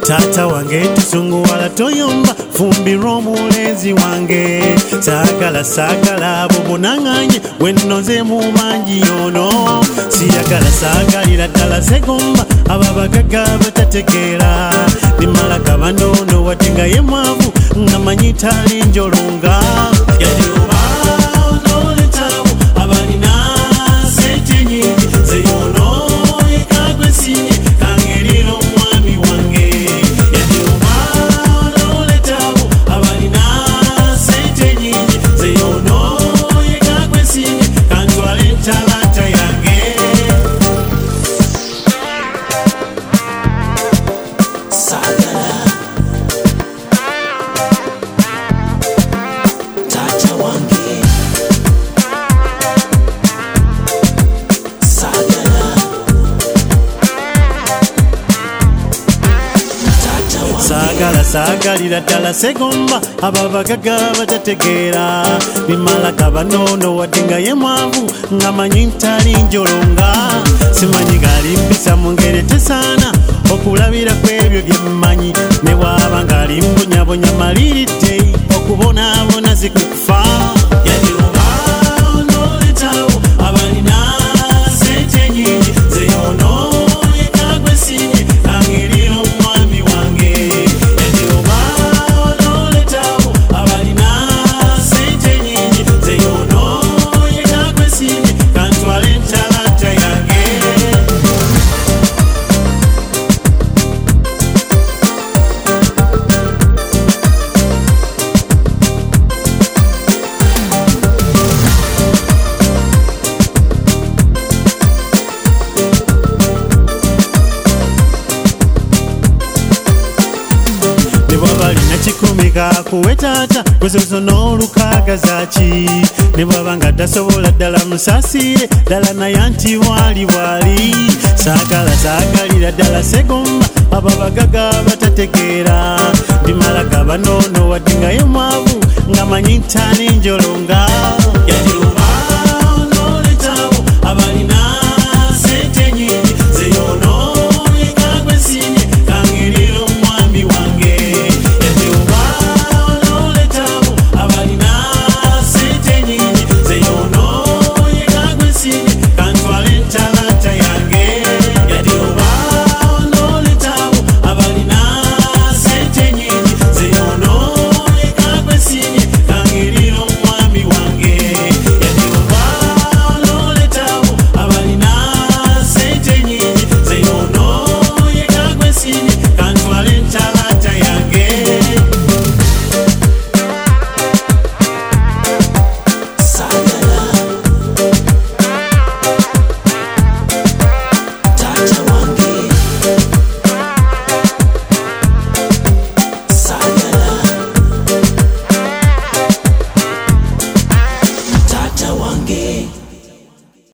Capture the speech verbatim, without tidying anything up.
Tata wange tusunguwala toyomba fumbirwa omulenzi wange saagala saagala bubunanganye wennoze mu mangi yono siyagala saagalira ddala segomba ababagaga batategeera nimala kabanono wadde nga ye mwavu nga manyi tali njolonga yajuba noletawo abalina sente nyingi zeyono ekagwesinye kangerira omwami wange yajuba noletawo abalina sente nyingi zeyono ekagwesinye kantwale entalanta yange sagala tata wange sagala tata wange sagala sagalira ddala segomba ababagaga batategeera bimala kabanono wadde nga ye mwavu nga manyi ntali njolonga simanyi ngalimpisa mu ngeri tesaana okulabira kwebyo byemmanyi ne bwaba ngalimbonyabonya maliridde okubonaabona zikufa yajuba noletawo abalina sente nyingi zeyono ekagwesinye kangerira omwami wange yajuba noletawo abalina sente nyingi zeyono ekagwesinye kantwale entalanta yange balina kikumi kakuwe taata gwezozo n'olukaaga zaki ne bwaba nga tasobola ddala musaasire ddala naye anti waali bwali saagala saagalira ddala segomba ababagaga batategeera bimala gabanono wadde nga ye mwavu nga manyi ntali njolonga yajuba noletawo abalina